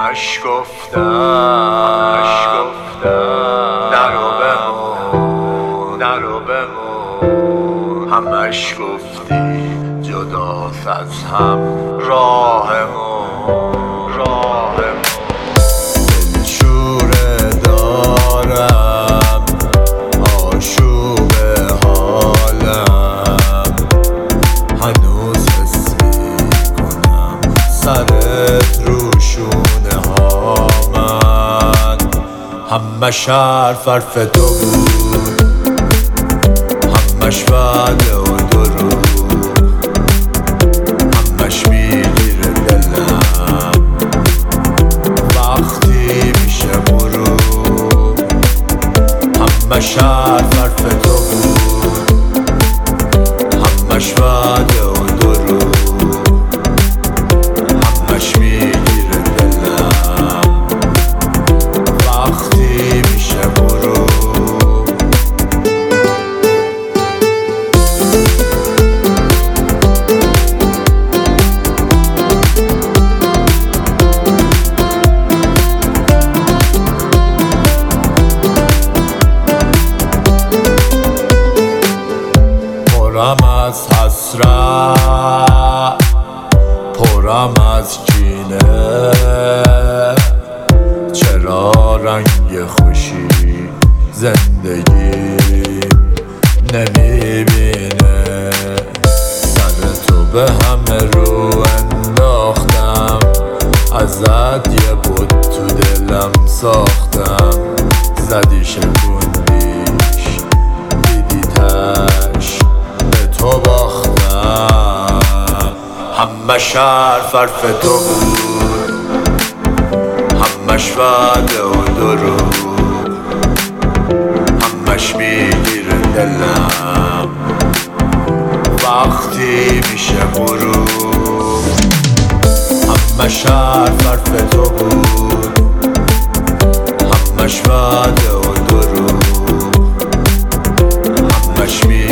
همش گفتم نرو بمون همش گفتی جداست از هم راهمون دلشوره دارم آشوب حالم هنوز حس میکنم سرت رو شونه ها من همش حرف تو بود همش وعده و دروغ همش میگیره دلم وقتی میشه غروب همش حرف تو بود همش وعده و دروغ همش میگیره دلم وقتی میشه غروب پرم از حسرت پرم از کینه چرا رنگ خوشی زندگی نمیبینه سر تو به همه رو انداختم ازت یه بود تو دلم ساختم زدی شکوندیش دیدی تش به تو باختم همش حرف تو بود همش وعده و دروغ همش میگیره دلم وقتی میشه غروب همش حرف تو بود همش وعده و دروغ همش